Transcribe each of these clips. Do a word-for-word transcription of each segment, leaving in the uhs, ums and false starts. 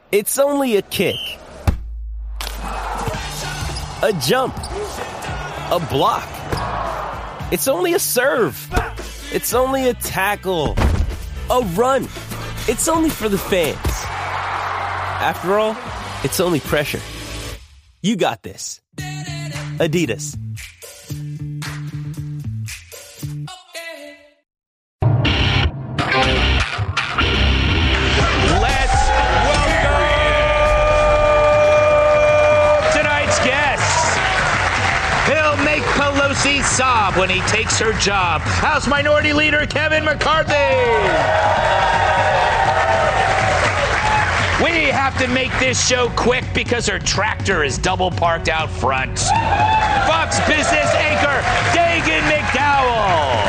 It's only a kick, a jump, a block. It's only a serve. It's only a tackle, a run. It's only for the fans. After all, it's only pressure. You got this. Adidas. Pelosi sob when he takes her job. House Minority Leader Kevin McCarthy. We have to make this show quick because her tractor is double parked out front. Fox Business anchor Dagan McDowell.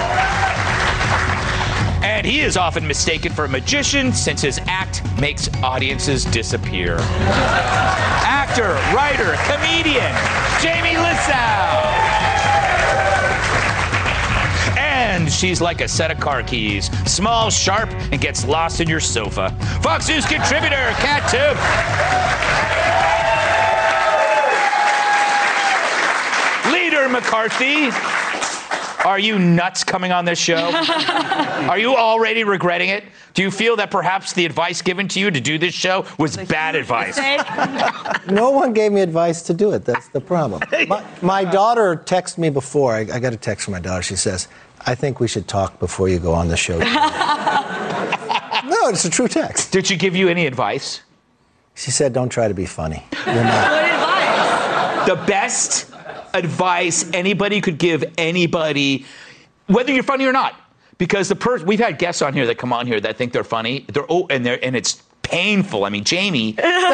And he is often mistaken for a magician since his act makes audiences disappear. Actor, writer, comedian Jamie Lissow. And she's like a set of car keys, small, sharp, and gets lost in your sofa. Fox News contributor, Kat Tiff. Leader McCarthy, are you nuts coming on this show? Are you already regretting it? Do you feel that perhaps the advice given to you to do this show was bad advice? No one gave me advice to do it. That's the problem. My, my daughter texted me before. I, I got a text from my daughter. She says, I think we should talk before you go on the show. No, it's a true text. Did she give you any advice? She said, don't try to be funny. You're not. Good advice. The best advice anybody could give anybody, whether you're funny or not. Because the person, we've had guests on here that come on here that think they're funny. They're oh, and they're and it's painful. I mean, Jamie.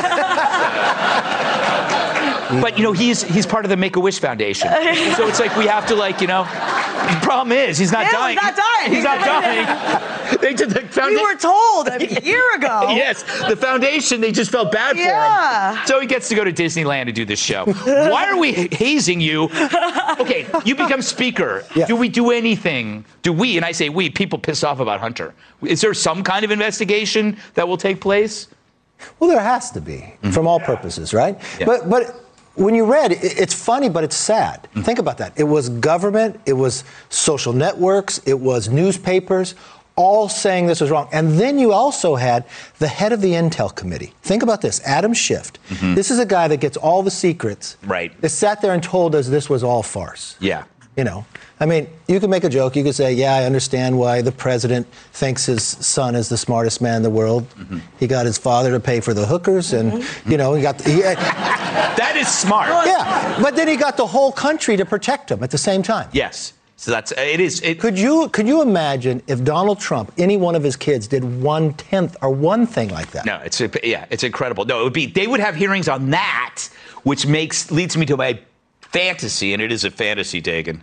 But, you know, he's he's part of the Make-A-Wish Foundation. So it's like we have to, like, you know, the problem is he's not Ew, dying. He's not dying. He's not dying. They did the foundation. We were told a year ago. Yes, the foundation, they just felt bad Yeah. for him. So he gets to go to Disneyland to do this show. Why are we hazing you? Okay, you become speaker. Yeah. Do we do anything? Do we, and I say we, people pissed off about Hunter. Is there some kind of investigation that will take place? Well, there has to be, mm-hmm. from all purposes, right? Yeah. But but when you read, it's funny, but it's sad. Mm-hmm. Think about that. It was government, it was social networks, it was newspapers, all saying this was wrong. And then you also had the head of the Intel Committee. Think about this, Adam Schiff. Mm-hmm. This is a guy that gets all the secrets. Right. That sat there and told us this was all farce. Yeah. You know, I mean, you can make a joke. You could say, yeah, I understand why the president thinks his son is the smartest man in the world. Mm-hmm. He got his father to pay for the hookers and, mm-hmm. you know, he got... The, he, that is smart. Yeah, but then he got the whole country to protect him at the same time. Yes. So that's, it is... It, could you could you imagine if Donald Trump, any one of his kids, did one-tenth or one thing like that? No, it's, yeah, it's incredible. No, it would be, they would have hearings on that, which makes, leads me to my fantasy, and it is a fantasy, Dagan.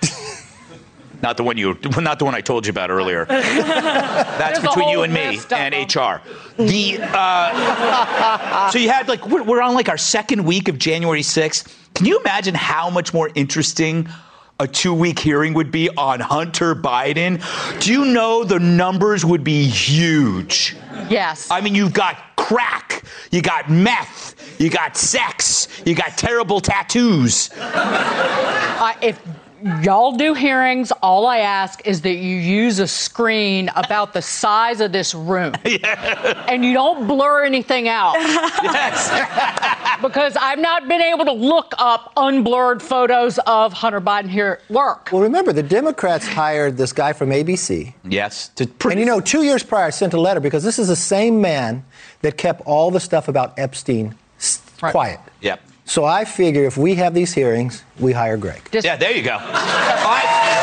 Not the one you, not the one I told you about earlier. That's between you and me and H R. The uh, so you had like we're, we're on like our second week of January sixth. Can you imagine how much more interesting a two-week hearing would be on Hunter Biden? Do you know the numbers would be huge? Yes. I mean, you've got crack, you got meth, you got sex, you got terrible tattoos. Uh, if y'all do hearings, all I ask is that you use a screen about the size of this room. Yeah. And you don't blur anything out. Yes. Because I've not been able to look up unblurred photos of Hunter Biden here at work. Well, remember, the Democrats hired this guy from A B C. Yes. To pre- and, you know, two years prior, I sent a letter because this is the same man that kept all the stuff about Epstein right. quiet. Yep. So I figure if we have these hearings, we hire Greg. Just yeah, there you go. I,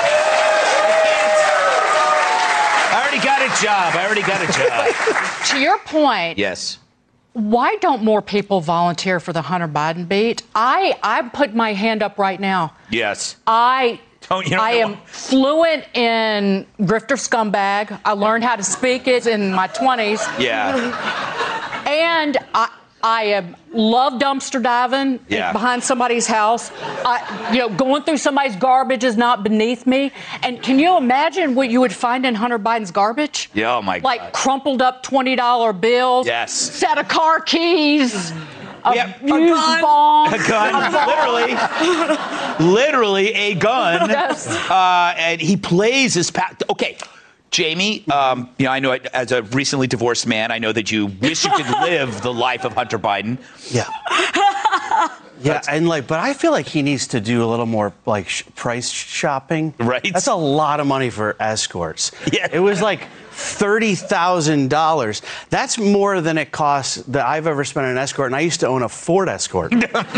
I already got a job. I already got a job. To your point. Yes. Why don't more people volunteer for the Hunter Biden beat? I I put my hand up right now. Yes. I don't, you don't I am fluent in grifter scumbag. I learned how to speak it in my twenties. Yeah. And I I am love dumpster diving Yeah. behind somebody's house. I, you know, going through somebody's garbage is not beneath me. And can you imagine what you would find in Hunter Biden's garbage? Yeah, oh my Like God. crumpled up twenty dollar bills. Yes. Set of car keys. A Yep. A used gun. bomb. A gun, literally, literally a gun. Yes. Uh, and he plays his pa- Okay, Jamie. Um, you know, I know as a recently divorced man, I know that you wish you could live the life of Hunter Biden. Yeah. Yeah, and like, but I feel like he needs to do a little more like sh- price shopping. Right. That's a lot of money for escorts. Yeah. It was like thirty thousand dollars. That's more than it costs that I've ever spent on an escort, and I used to own a Ford Escort.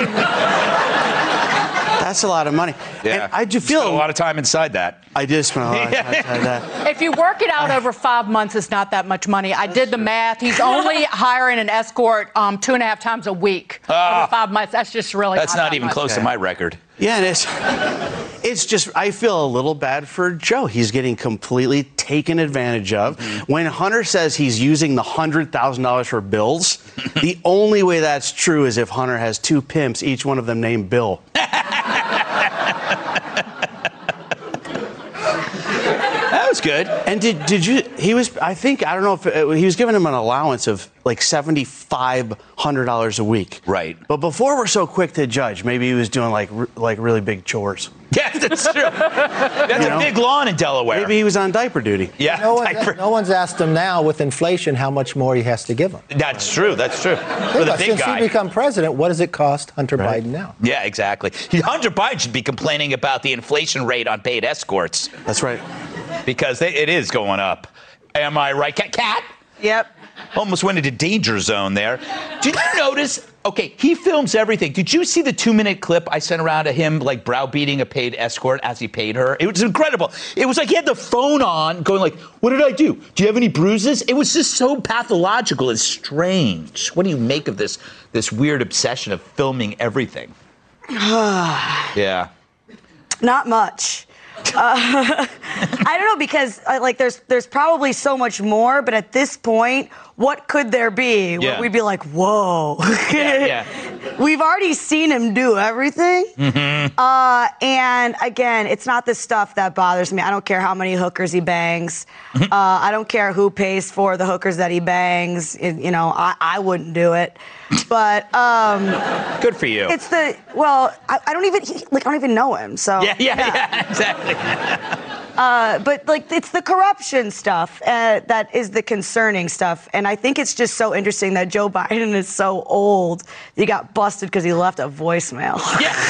That's a lot of money. Yeah. And I do feel Spent a lot of time inside that. I did spend a lot of time inside that. If you work it out over five months, it's not that much money. I did the math. He's only hiring an escort um, two and a half times a week Ah. over five months. That's just really That's not, not that even much. close to my record. Yeah, and it's it's just I feel a little bad for Joe. He's getting completely taken advantage of. Mm-hmm. When Hunter says he's using the hundred thousand dollars for bills, the only way that's true is if Hunter has two pimps, each one of them named Bill. That was good. And did did you? He was. I think I don't know if it, he was giving him an allowance of like seventy five hundred dollars a week. Right. But before we're so quick to judge, maybe he was doing like r- like really big chores. Yeah, that's true. That's You a know? big lawn in Delaware. Maybe he was on diaper duty. Yeah, No, one, diaper- no one's asked him now with inflation how much more he has to give them. That's true. That's true. For Think the about, big since guy. he become president, what does it cost Hunter Right. Biden now? Yeah, exactly. Hunter Biden should be complaining about the inflation rate on paid escorts That's right. because they, it is going up. Am I right, Cat? Cat? Yep. Almost went into danger zone there. Did you notice? Okay, he films everything. Did you see the two-minute clip I sent around to him, like browbeating a paid escort as he paid her? It was incredible. It was like he had the phone on, going like, "What did I do? Do you have any bruises?" It was just so pathological and strange. What do you make of this this weird obsession of filming everything? Yeah. Not much. Uh, I don't know because uh, like there's there's probably so much more, but at this point, what could there be where Yeah. we'd be like, whoa? Yeah, yeah. We've already seen him do everything. Mm-hmm. Uh, and again, it's not the stuff that bothers me. I don't care how many hookers he bangs. Mm-hmm. Uh, I don't care who pays for the hookers that he bangs. It- you know, I, I wouldn't do it. But um, Good for you. it's the well, I, I don't even he, like I don't even know him. So yeah, yeah, yeah, exactly. Uh, but like it's the corruption stuff uh, that is the concerning stuff, and I think it's just so interesting that Joe Biden is so old. He got busted because he left a voicemail.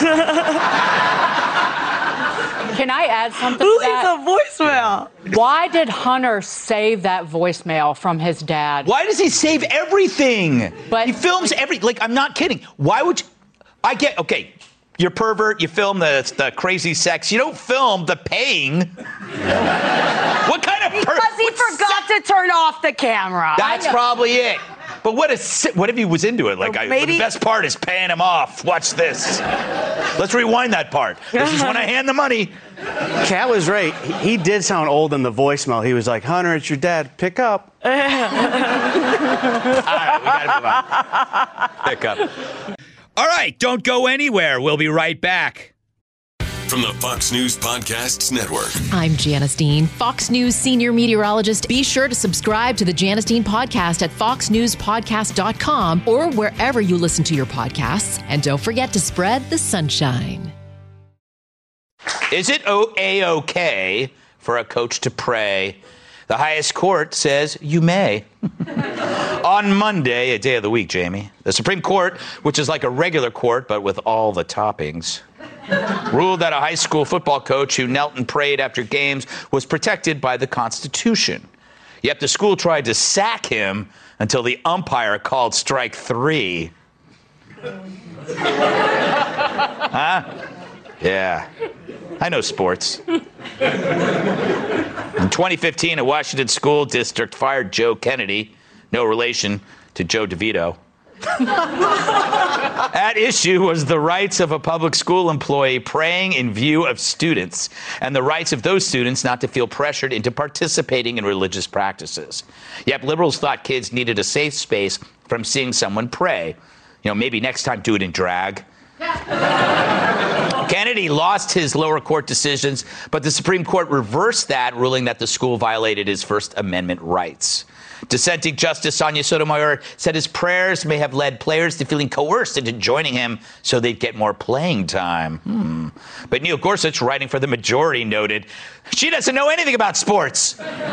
Can I add something Who to that? leaves a voicemail? Why did Hunter save that voicemail from his dad? Why does he save everything? But- he films every. Like, I'm not kidding. Why would you? I get okay. You're pervert. You film the the crazy sex. You don't film the paying. What kind of per- Because he what forgot to turn off the camera. That's probably it. But what if what if he was into it? Like, I, Maybe- the best part is paying him off. Watch this. Let's rewind that part. This is when I hand the money. Kat was right. He, he did sound old in the voicemail. He was like, Hunter, it's your dad. Pick up. All right, we gotta move on. Pick up. All right, don't go anywhere. We'll be right back. From the Fox News Podcasts Network. I'm Janice Dean, Fox News senior meteorologist. Be sure to subscribe to the Janice Dean podcast at fox news podcast dot com or wherever you listen to your podcasts. And don't forget to spread the sunshine. Is it A-OK for a coach to pray? The highest court says you may. On Monday, a day of the week, Jamie, the Supreme Court, which is like a regular court but with all the toppings, ruled that a high school football coach who knelt and prayed after games was protected by the Constitution. Yet the school tried to sack him until the umpire called strike three. Huh? Yeah. I know sports. In twenty fifteen, a Washington school district fired Joe Kennedy, no relation to Joe DeVito. At issue was the rights of a public school employee praying in view of students and the rights of those students not to feel pressured into participating in religious practices. Yet liberals thought kids needed a safe space from seeing someone pray. You know, maybe next time do it in drag. Kennedy lost his lower court decisions, but the Supreme Court reversed that, ruling that the school violated his First Amendment rights. Dissenting Justice Sonia Sotomayor said his prayers may have led players to feeling coerced into joining him so they'd get more playing time. Hmm. But Neil Gorsuch, writing for the majority, noted, she doesn't know anything about sports.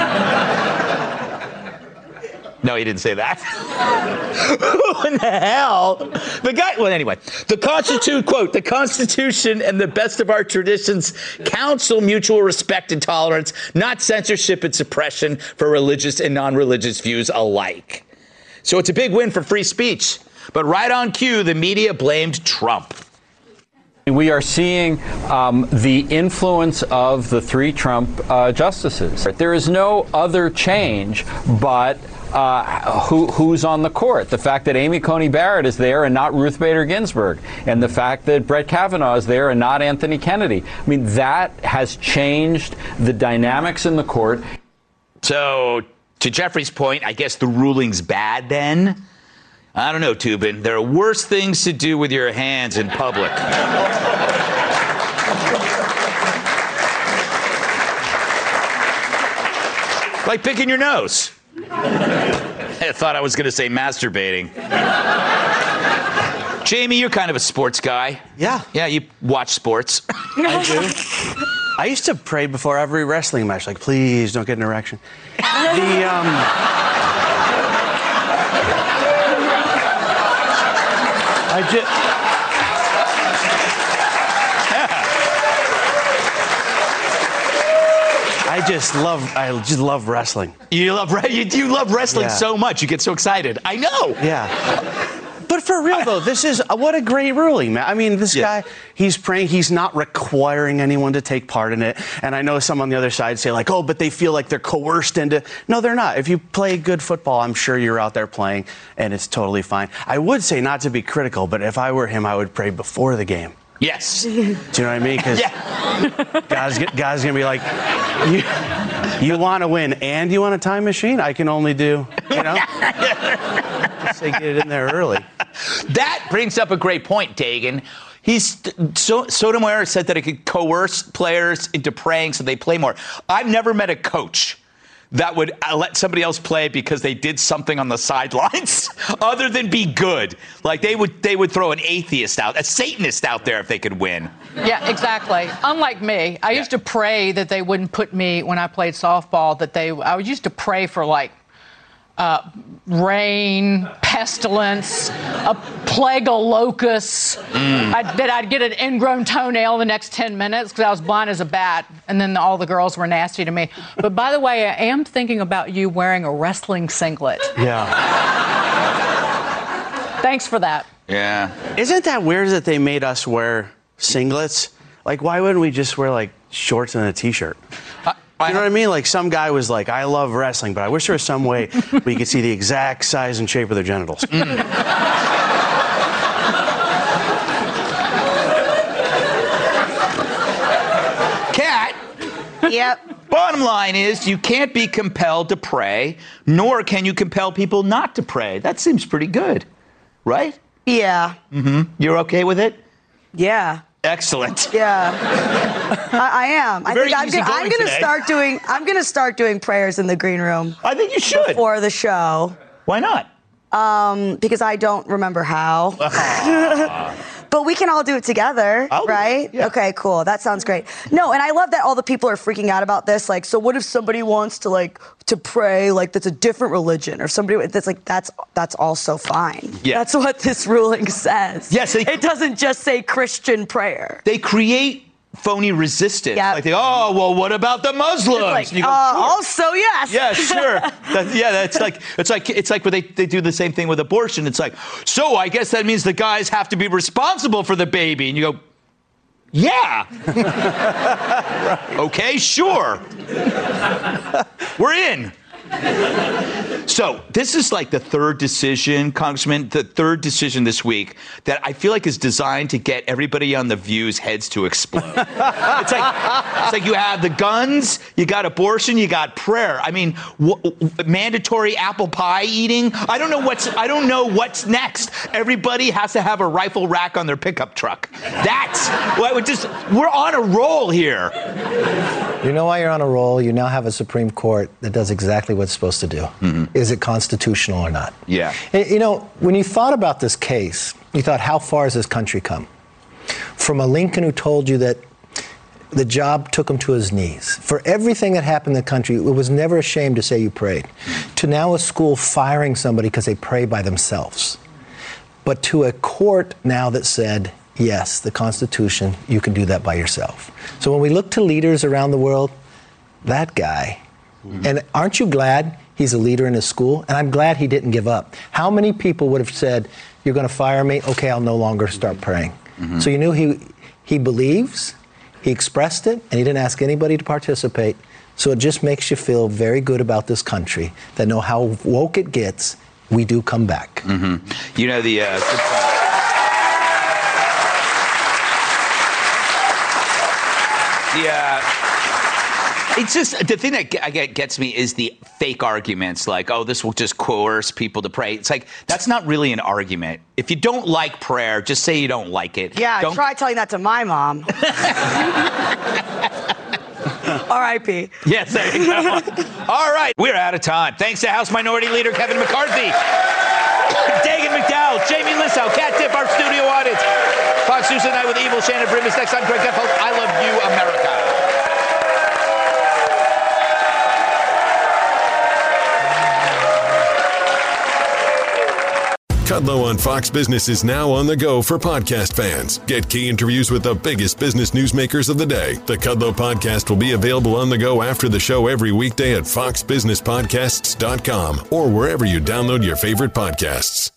No, he didn't say that. Who in the hell? The guy, well, anyway, the Constitution, quote, the Constitution and the best of our traditions counsel mutual respect and tolerance, not censorship and suppression for religious and non-religious views alike. So it's a big win for free speech. But right on cue, the media blamed Trump. We are seeing um, the influence of the three Trump uh, justices. There is no other change but uh, who, who's on the court. The fact that Amy Coney Barrett is there and not Ruth Bader Ginsburg, and the fact that Brett Kavanaugh is there and not Anthony Kennedy. I mean, that has changed the dynamics in the court. So, to Jeffrey's point, I guess the ruling's bad then? I don't know, Toobin. There are worse things to do with your hands in public. Like picking your nose. I thought I was going to say masturbating. Jamie, you're kind of a sports guy. Yeah. Yeah, you watch sports. I do. I used to pray before every wrestling match, like, please don't get an erection. The, um... I just... I just love, I just love wrestling. You love, you, you love wrestling Yeah. so much, you get so excited. I know. Yeah. But for real, though, this is, uh, what a great ruling, man. I mean, this Yeah. guy, he's praying, he's not requiring anyone to take part in it. And I know some on the other side say, like, oh, but they feel like they're coerced into... No, they're not. If you play good football, I'm sure you're out there playing, and it's totally fine. I would say not to be critical, but if I were him, I would pray before the game. Yes. Do you know what I mean? Because Yeah. God's, God's going to be like, you, you want to win and you want a time machine? I can only do, you know? Just say get it in there early. That brings up a great point, Dagan. He's so, Sotomayor said that it could coerce players into praying so they play more. I've never met a coach that would let somebody else play because they did something on the sidelines other than be good. Like they would they would throw an atheist out, a Satanist out there if they could win. Yeah, exactly. Unlike me, I used to pray that they wouldn't put me, when I played softball, that they, I used to pray for like uh, rain, pestilence, a plague of locusts, mm. I, that I'd get an ingrown toenail the next ten minutes because I was blind as a bat, and then all the girls were nasty to me. But by the way, I am thinking about you wearing a wrestling singlet. Yeah. Thanks for that. Yeah. Isn't that weird that they made us wear singlets? Like, why wouldn't we just wear, like, shorts and a T-shirt? Uh, You know what I mean? Like, some guy was like, I love wrestling, but I wish there was some way where you could see the exact size and shape of their genitals. Mm. Kat. Yep. Bottom line is you can't be compelled to pray, nor can you compel people not to pray. That seems pretty good, right? Yeah. Mm-hmm. You're okay with it? Yeah. Excellent. Yeah, I, I am. I Very think I'm gonna, I'm easygoing gonna today. start doing. I'm gonna start doing prayers in the green room I think you should. before the show. Why not? Um, because I don't remember how. But we can all do it together, I'll do it, right? yeah. Okay, cool. That sounds great. No, and I love that all the people are freaking out about this. Like, so what if somebody wants to like to pray like that's a different religion, or somebody that's like that's that's also fine. Yeah. That's what this ruling says. Yes, they- it doesn't just say Christian prayer. They create phony resistance. Yeah. Like, they, oh, well, what about the Muslims? It's like, And you go, uh, sure. also yes. Yeah, sure. That, yeah, that's like it's like it's like when they, they do the same thing with abortion. It's like, so I guess that means the guys have to be responsible for the baby, and you go, yeah. Right. Okay, sure. We're in. So this is like the third decision, Congressman, the third decision this week that I feel like is designed to get everybody on The View's heads to explode. it's like it's like you have the guns, you got abortion, you got prayer. I mean, w- w- mandatory apple pie eating. I don't know what's I don't know what's next. Everybody has to have a rifle rack on their pickup truck. That's what well, just we're on a roll here. You know why you're on a roll? You now have a Supreme Court that does exactly what it's supposed to do. Mm-hmm. Is it constitutional or not? Yeah. And, you know, when you thought about this case, you thought, how far has this country come? From a Lincoln who told you that the job took him to his knees. For everything that happened in the country, it was never a shame to say you prayed. To now a school firing somebody because they pray by themselves. But to a court now that said, yes, the Constitution, you can do that by yourself. So when we look to leaders around the world, that guy, mm-hmm. and aren't you glad he's a leader in his school? And I'm glad he didn't give up. How many people would have said, you're going to fire me? Okay, I'll no longer start praying. Mm-hmm. So you knew he he believes, he expressed it, and he didn't ask anybody to participate. So it just makes you feel very good about this country, that no how woke it gets, we do come back. Mm-hmm. You know, the... Uh, the uh, It's just the thing that I get gets me is the fake arguments like, oh, this will just coerce people to pray. It's like, that's not really an argument. If you don't like prayer, just say you don't like it. Yeah, don't... try telling that to my mom. R I P Yes, there you go. All right, we're out of time. Thanks to House Minority Leader Kevin McCarthy, Dagen McDowell, Jamie Lissow, Kat Tiff, our studio audience. Fox News Tonight with Evil Shannon Brimis. Next time, Greg Gutfeld. I love you, America. Kudlow on Fox Business is now on the go for podcast fans. Get key interviews with the biggest business newsmakers of the day. The Kudlow podcast will be available on the go after the show every weekday at fox business podcasts dot com or wherever you download your favorite podcasts.